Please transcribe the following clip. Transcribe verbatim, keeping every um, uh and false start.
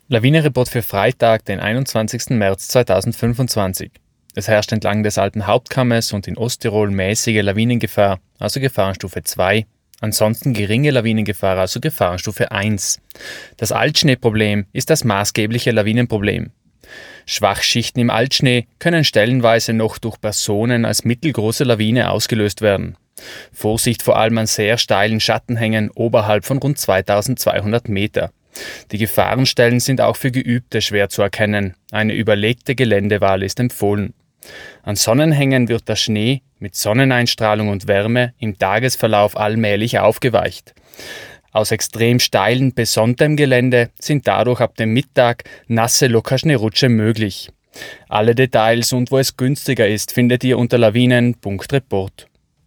Lawinenreport für Freitag, den einundzwanzigsten März zweitausendfünfundzwanzig. Es herrscht entlang des alten Hauptkammes und in Osttirol mäßige Lawinengefahr, also Gefahrenstufe zwei. Ansonsten geringe Lawinengefahr, also Gefahrenstufe eins. Das Altschneeproblem ist das maßgebliche Lawinenproblem. Schwachschichten im Altschnee können stellenweise noch durch Personen als mittelgroße Lawine ausgelöst werden. Vorsicht vor allem an sehr steilen Schattenhängen oberhalb von rund zweitausendzweihundert Meter. Die Gefahrenstellen sind auch für Geübte schwer zu erkennen. Eine überlegte Geländewahl ist empfohlen. An Sonnenhängen wird der Schnee mit Sonneneinstrahlung und Wärme im Tagesverlauf allmählich aufgeweicht. Aus extrem steilem, besonntem Gelände sind dadurch ab dem Mittag nasse Lockerschneerutsche möglich. Alle Details und wo es günstiger ist, findet ihr unter lawinen punkt report.